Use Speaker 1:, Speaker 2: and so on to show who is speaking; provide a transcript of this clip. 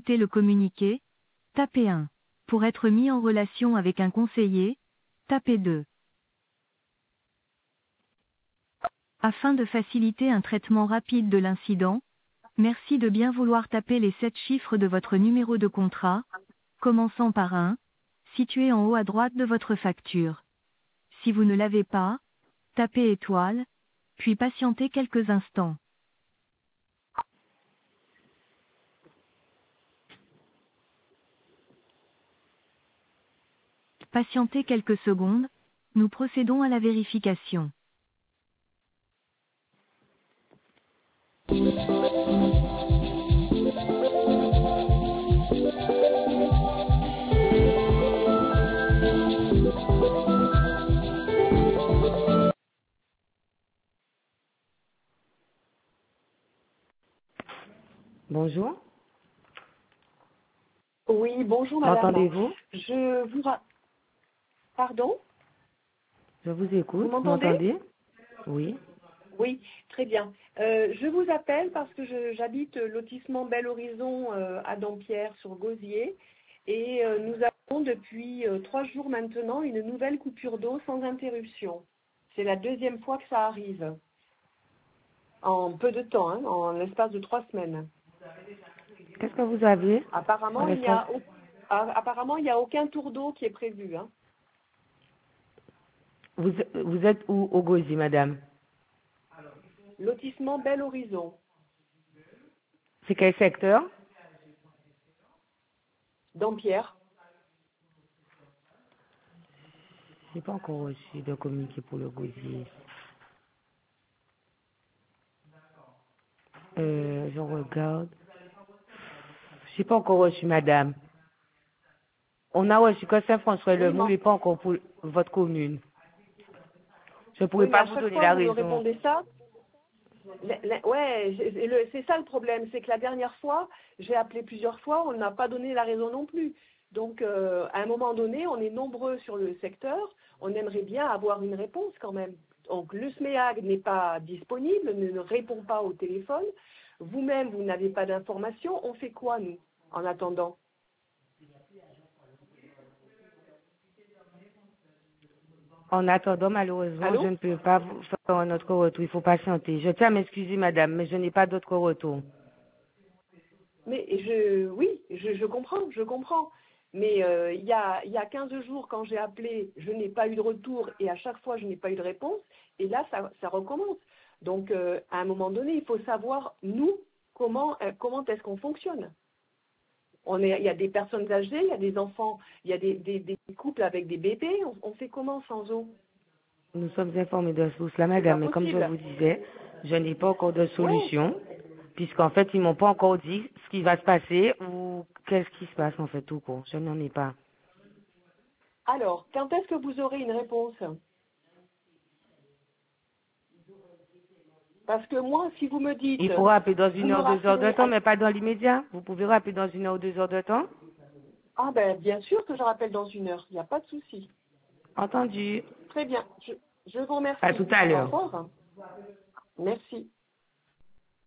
Speaker 1: écouter le communiqué, tapez 1. Pour être mis en relation avec un conseiller, tapez 2. Afin de faciliter un traitement rapide de l'incident, merci de bien vouloir taper les 7 chiffres de votre numéro de contrat, commençant par 1, situé en haut à droite de votre facture. Si vous ne l'avez pas, tapez étoile, puis patientez quelques instants. Patientez quelques secondes, nous procédons à la vérification. Bonjour,
Speaker 2: Oui, bonjour madame.
Speaker 1: m'entendez-vous?
Speaker 2: Je vous Pardon?
Speaker 1: Je vous
Speaker 2: Vous
Speaker 1: écoute, vous
Speaker 2: m'entendez?
Speaker 1: m'entendez? Oui.
Speaker 2: Oui, très bien. Je vous appelle parce que j'habite lotissement Bel Horizon à Dampierre sur Gosier et nous avons depuis 3 jours maintenant une nouvelle coupure d'eau sans interruption. C'est la deuxième fois que ça arrive en peu de temps, hein, en l'espace de 3 semaines.
Speaker 1: Qu'est-ce que vous avez?
Speaker 2: Apparemment, il n'y a aucun tour d'eau qui est prévu, hein.
Speaker 1: Vous êtes où au Gosier, madame?
Speaker 2: Lotissement Bel Horizon,
Speaker 1: C'est quel secteur?
Speaker 2: Dampierre.
Speaker 1: J'ai pas encore reçu de communiqué pour le Gosier. Je regarde. J'ai pas encore reçu, madame. On a reçu que
Speaker 2: Oui,
Speaker 1: Saint-François-le-Moule
Speaker 2: mais
Speaker 1: et pas encore pour votre commune. Je ne pourrais
Speaker 2: Oui, mais
Speaker 1: pas
Speaker 2: à
Speaker 1: vous
Speaker 2: chaque
Speaker 1: donner
Speaker 2: fois,
Speaker 1: la
Speaker 2: vous me
Speaker 1: raison.
Speaker 2: répondez ça. Ouais, c'est ça le problème, c'est que la dernière fois, j'ai appelé plusieurs fois, on n'a pas donné la raison non plus. Donc, à un moment donné, on est nombreux sur le secteur, on aimerait bien avoir une réponse quand même. Donc, le SMEAG n'est pas disponible, ne répond pas au téléphone. Vous-même, vous n'avez pas d'informations. On fait quoi, nous, en attendant?
Speaker 1: En attendant, malheureusement, je
Speaker 2: Allô?
Speaker 1: ne peux pas vous faire un autre retour. Il faut patienter. Je tiens à m'excuser, madame, mais je n'ai pas d'autre retour.
Speaker 2: Mais oui, je comprends, je comprends. Mais il y a 15 jours, quand j'ai appelé, je n'ai pas eu de retour et à chaque fois, je n'ai pas eu de réponse. Et là, ça recommence. Donc, à un moment donné, il faut savoir, nous, comment est-ce qu'on fonctionne. Il y a des personnes âgées, il y a des enfants, il y a des couples avec des bébés. On fait comment sans eau?
Speaker 1: Nous sommes informés de cela,
Speaker 2: C'est pas
Speaker 1: madame, mais comme je
Speaker 2: possible.
Speaker 1: vous disais, je n'ai pas encore de
Speaker 2: Ouais.
Speaker 1: solution, puisqu'en fait, ils m'ont pas encore dit ce qui va se passer ou qu'est-ce qui se passe, en fait, tout court. Je n'en ai pas.
Speaker 2: Alors, quand est-ce que vous aurez une réponse? Parce que moi, si vous me dites,
Speaker 1: Il faut rappeler dans
Speaker 2: vous
Speaker 1: une
Speaker 2: me
Speaker 1: heure, 2 heures de
Speaker 2: rappelez
Speaker 1: temps, mais pas dans l'immédiat. Vous pouvez rappeler dans une heure ou 2 heures de temps?
Speaker 2: Ah ben bien sûr que je rappelle dans une heure, il n'y a pas de souci.
Speaker 1: Entendu.
Speaker 2: Très bien, je vous
Speaker 1: À tout
Speaker 2: remercie.
Speaker 1: à
Speaker 2: Au
Speaker 1: l'heure.
Speaker 2: revoir. Merci.